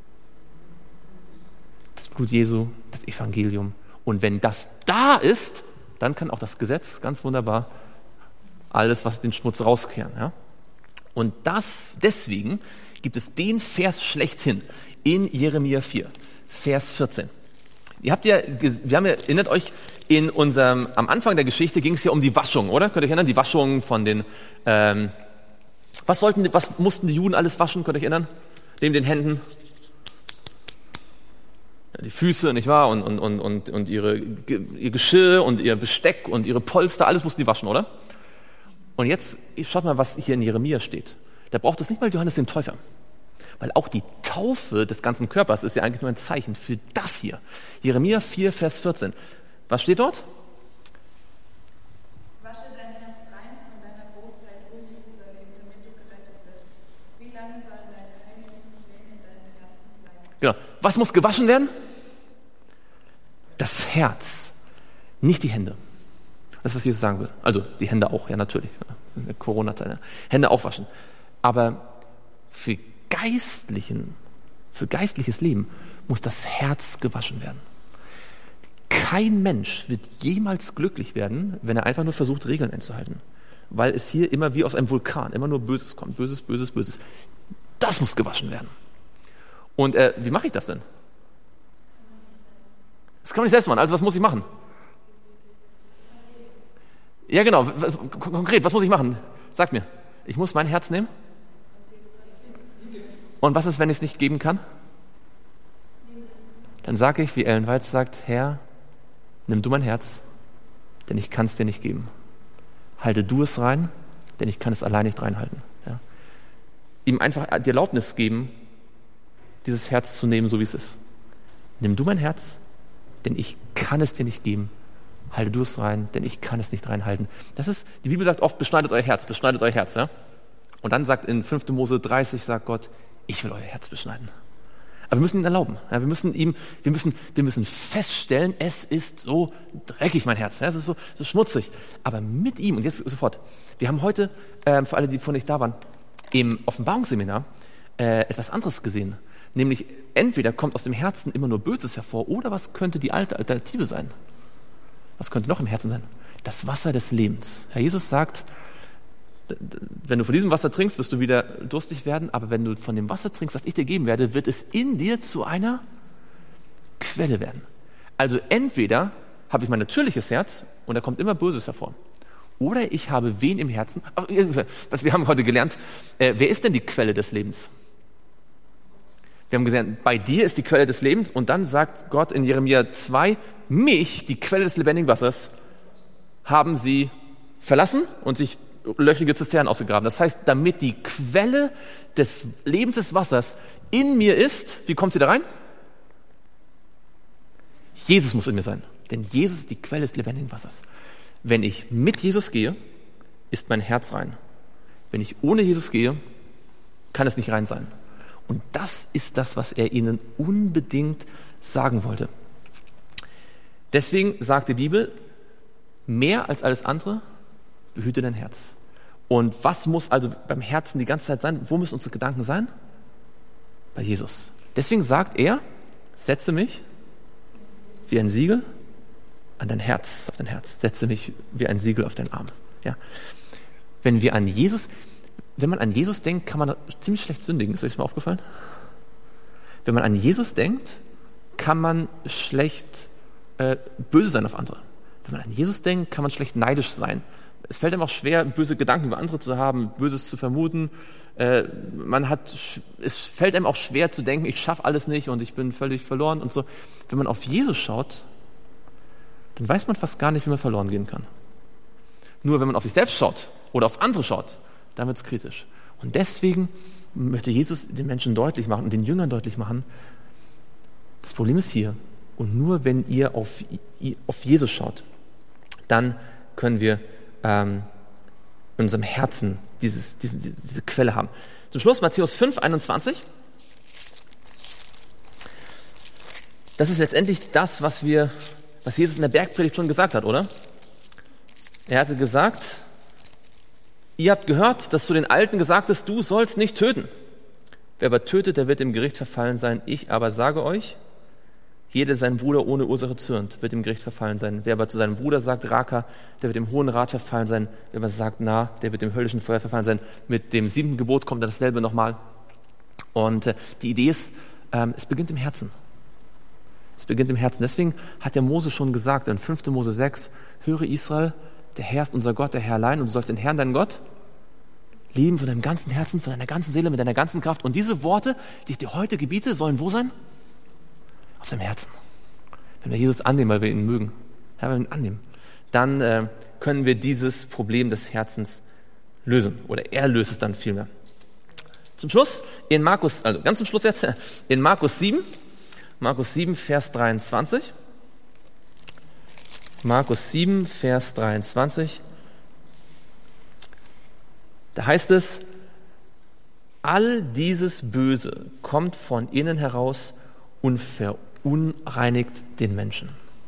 das Blut Jesu, das Evangelium. Und wenn das da ist, dann kann auch das Gesetz ganz wunderbar alles, was den Schmutz rauskehren. Ja? Und deswegen gibt es den Vers schlechthin in Jeremia 4, Vers 14. Erinnert euch, am Anfang der Geschichte ging es ja um die Waschung, oder? Könnt ihr euch erinnern? Die Waschung von den, was mussten die Juden alles waschen? Könnt ihr euch erinnern? Neben den Händen? Ja, die Füße, nicht wahr? Und ihr Geschirr und ihr Besteck und ihre Polster, alles mussten die waschen, oder? Und jetzt, schaut mal, was hier in Jeremia steht. Da braucht es nicht mal Johannes den Täufer. Weil auch die Taufe des ganzen Körpers ist ja eigentlich nur ein Zeichen für das hier. Jeremia 4, Vers 14. Was steht dort? Wasche dein Herz rein von deiner Großheit, O Jerusalem, damit du gerettet bist. Wie lange sollen deine heiligen Pläne in deinem Herzen bleiben? Genau. Was muss gewaschen werden? Das Herz, nicht die Hände. Das ist, was Jesus sagen will. Also die Hände auch, ja natürlich. In der Corona-Zeit. Ja. Hände auch waschen. Aber für geistliches Leben muss das Herz gewaschen werden. Kein Mensch wird jemals glücklich werden, wenn er einfach nur versucht, Regeln einzuhalten. Weil es hier immer wie aus einem Vulkan immer nur Böses kommt. Böses, Böses, Böses. Das muss gewaschen werden. Und wie mache ich das denn? Das kann man nicht selbst machen. Also was muss ich machen? Ja genau, konkret, was muss ich machen? Sag mir. Ich muss mein Herz nehmen? Und was ist, wenn ich es nicht geben kann? Dann sage ich, wie Ellen White sagt, Herr, nimm du mein Herz, denn ich kann es dir nicht geben. Halte du es rein, denn ich kann es allein nicht reinhalten. Ja? Ihm einfach die Erlaubnis geben, dieses Herz zu nehmen, so wie es ist. Nimm du mein Herz, denn ich kann es dir nicht geben. Halte du es rein, denn ich kann es nicht reinhalten. Die Bibel sagt oft, beschneidet euer Herz, beschneidet euer Herz. Ja? Und dann sagt in 5. Mose 30, sagt Gott, ich will euer Herz beschneiden. Aber wir müssen ihn erlauben. Ja, wir müssen feststellen, es ist so dreckig, mein Herz. Ja, es ist so schmutzig. Aber mit ihm, und jetzt sofort, wir haben heute, für alle, die vorhin nicht da waren, im Offenbarungsseminar etwas anderes gesehen. Nämlich, entweder kommt aus dem Herzen immer nur Böses hervor, oder was könnte die alte Alternative sein? Was könnte noch im Herzen sein? Das Wasser des Lebens. Herr Jesus sagt, wenn du von diesem Wasser trinkst, wirst du wieder durstig werden, aber wenn du von dem Wasser trinkst, das ich dir geben werde, wird es in dir zu einer Quelle werden. Also entweder habe ich mein natürliches Herz und da kommt immer Böses hervor, oder ich habe wen im Herzen. Was wir haben heute gelernt, wer ist denn die Quelle des Lebens? Wir haben gelernt, bei dir ist die Quelle des Lebens, und dann sagt Gott in Jeremia 2, mich, die Quelle des lebendigen Wassers, haben sie verlassen und sich löchrige Zisternen ausgegraben. Das heißt, damit die Quelle des Lebens des Wassers in mir ist, wie kommt sie da rein? Jesus muss in mir sein, denn Jesus ist die Quelle des lebendigen Wassers. Wenn ich mit Jesus gehe, ist mein Herz rein. Wenn ich ohne Jesus gehe, kann es nicht rein sein. Und das ist das, was er ihnen unbedingt sagen wollte. Deswegen sagt die Bibel, mehr als alles andere, behüte dein Herz. Und was muss also beim Herzen die ganze Zeit sein? Wo müssen unsere Gedanken sein? Bei Jesus. Deswegen sagt er, setze mich wie ein Siegel an dein Herz, auf dein Herz. Setze mich wie ein Siegel auf deinen Arm. Ja. Wenn man an Jesus denkt, kann man ziemlich schlecht sündigen. Ist euch das mal aufgefallen? Wenn man an Jesus denkt, kann man schlecht böse sein auf andere. Wenn man an Jesus denkt, kann man schlecht neidisch sein. Es fällt einem auch schwer, böse Gedanken über andere zu haben, Böses zu vermuten. Es fällt einem auch schwer zu denken, ich schaffe alles nicht und ich bin völlig verloren und so. Wenn man auf Jesus schaut, dann weiß man fast gar nicht, wie man verloren gehen kann. Nur wenn man auf sich selbst schaut oder auf andere schaut, dann wird es kritisch. Und deswegen möchte Jesus den Menschen deutlich machen und den Jüngern deutlich machen, das Problem ist hier. Und nur wenn ihr auf Jesus schaut, dann können wir in unserem Herzen diese Quelle haben. Zum Schluss Matthäus 5, 21. Das ist letztendlich das, was Jesus in der Bergpredigt schon gesagt hat, oder? Er hatte gesagt, ihr habt gehört, dass zu den Alten gesagt ist, du sollst nicht töten. Wer aber tötet, der wird dem Gericht verfallen sein. Ich aber sage euch, jeder, der seinen Bruder ohne Ursache zürnt, wird dem Gericht verfallen sein. Wer aber zu seinem Bruder sagt, Raka, der wird dem Hohen Rat verfallen sein. Wer aber sagt, Na, der wird dem höllischen Feuer verfallen sein. Mit dem 7. Gebot kommt dann dasselbe nochmal. Und die Idee ist, es beginnt im Herzen. Es beginnt im Herzen. Deswegen hat der Mose schon gesagt, in 5. Mose 6, höre Israel, der Herr ist unser Gott, der Herr allein, und du sollst den Herrn, deinen Gott, lieben von deinem ganzen Herzen, von deiner ganzen Seele, mit deiner ganzen Kraft. Und diese Worte, die ich dir heute gebiete, sollen wo sein? Auf deinem Herzen. Wenn wir Jesus annehmen, weil wir ihn mögen, ja, wenn wir ihn annehmen, dann können wir dieses Problem des Herzens lösen. Oder er löst es dann vielmehr. Zum Schluss, ganz zum Schluss jetzt, in Markus 7, Vers 23. Markus 7, Vers 23. Da heißt es, all dieses Böse kommt von innen heraus und verunreinigt den Menschen.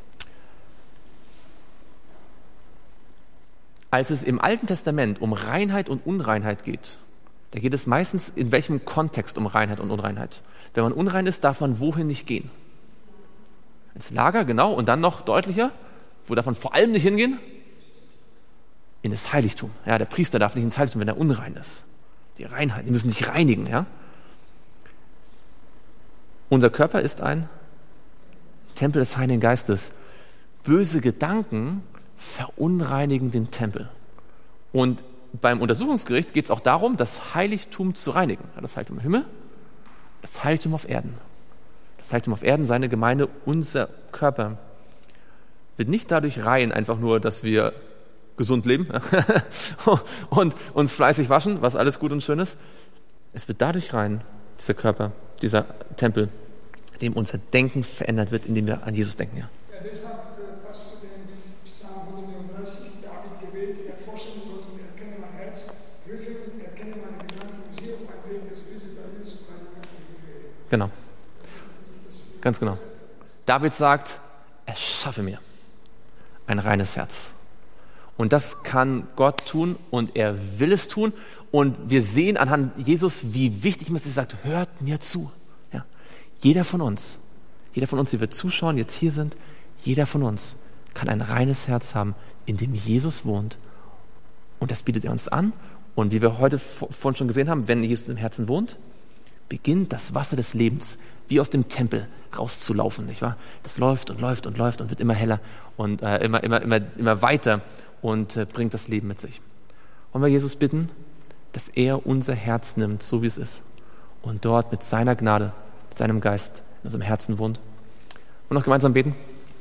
Als es im Alten Testament um Reinheit und Unreinheit geht, da geht es meistens in welchem Kontext um Reinheit und Unreinheit. Wenn man unrein ist, darf man wohin nicht gehen? Ins Lager, genau, und dann noch deutlicher, wo darf man vor allem nicht hingehen? In das Heiligtum. Ja, der Priester darf nicht ins Heiligtum, wenn er unrein ist. Die Reinheit, die müssen sich reinigen. Ja? Unser Körper ist ein Tempel des Heiligen Geistes. Böse Gedanken verunreinigen den Tempel. Und beim Untersuchungsgericht geht es auch darum, das Heiligtum zu reinigen. Ja, das Heiligtum im Himmel, das Heiligtum auf Erden. Das Heiligtum auf Erden, seine Gemeinde, unser Körper, wird nicht dadurch rein, einfach nur, dass wir gesund leben und uns fleißig waschen, was alles gut und schön ist. Es wird dadurch rein, dieser Körper, dieser Tempel, in dem unser Denken verändert wird, indem wir an Jesus denken. Ja. Ja, deshalb passt zu dem Psalm 139, David gewählt, erforsche Gott und erkenne mein Herz, prüfe und erkenne meine Gedanken und sehe, ob ein Weg des Bösen bei mir ist und meine Gedanken. Genau. Ganz genau. David sagt, erschaffe mir ein reines Herz. Und das kann Gott tun und er will es tun. Und wir sehen anhand Jesus, wie wichtig es ist, er sagt, hört mir zu. Ja. Jeder von uns, die wir zuschauen, jetzt hier sind, jeder von uns kann ein reines Herz haben, in dem Jesus wohnt. Und das bietet er uns an. Und wie wir heute vorhin schon gesehen haben, wenn Jesus im Herzen wohnt, beginnt das Wasser des Lebens wie aus dem Tempel rauszulaufen, nicht wahr? Das läuft und läuft und läuft und wird immer heller und immer weiter und bringt das Leben mit sich. Wollen wir Jesus bitten, dass er unser Herz nimmt, so wie es ist, und dort mit seiner Gnade, mit seinem Geist in unserem Herzen wohnt. Und noch gemeinsam beten.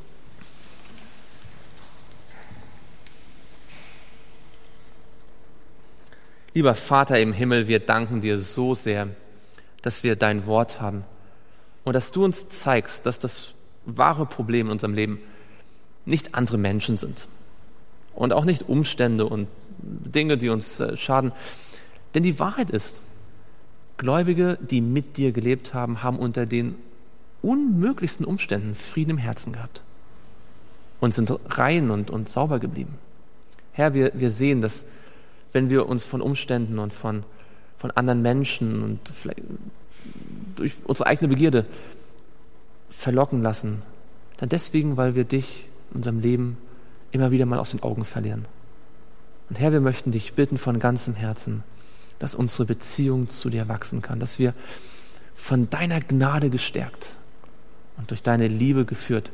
Lieber Vater im Himmel, wir danken dir so sehr, dass wir dein Wort haben und dass du uns zeigst, dass das wahre Problem in unserem Leben nicht andere Menschen sind und auch nicht Umstände und Dinge, die uns schaden. Denn die Wahrheit ist, Gläubige, die mit dir gelebt haben, haben unter den unmöglichsten Umständen Frieden im Herzen gehabt und sind rein und sauber geblieben. Herr, wir sehen, dass wenn wir uns von Umständen und von anderen Menschen und vielleicht durch unsere eigene Begierde verlocken lassen, dann deswegen, weil wir dich in unserem Leben immer wieder mal aus den Augen verlieren. Und Herr, wir möchten dich bitten von ganzem Herzen, dass unsere Beziehung zu dir wachsen kann, dass wir von deiner Gnade gestärkt und durch deine Liebe geführt,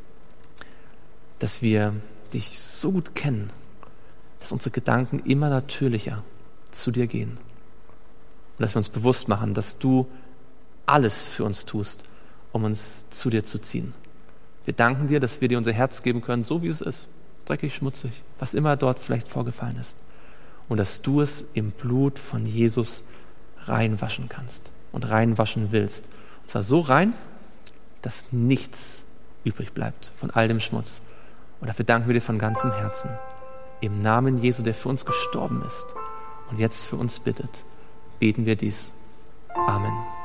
dass wir dich so gut kennen, dass unsere Gedanken immer natürlicher zu dir gehen. Und dass wir uns bewusst machen, dass du alles für uns tust, um uns zu dir zu ziehen. Wir danken dir, dass wir dir unser Herz geben können, so wie es ist. dreckig, schmutzig, was immer dort vielleicht vorgefallen ist. Und dass du es im Blut von Jesus reinwaschen kannst und reinwaschen willst. Und zwar so rein, dass nichts übrig bleibt von all dem Schmutz. Und dafür danken wir dir von ganzem Herzen. Im Namen Jesu, der für uns gestorben ist und jetzt für uns bittet, beten wir dies. Amen.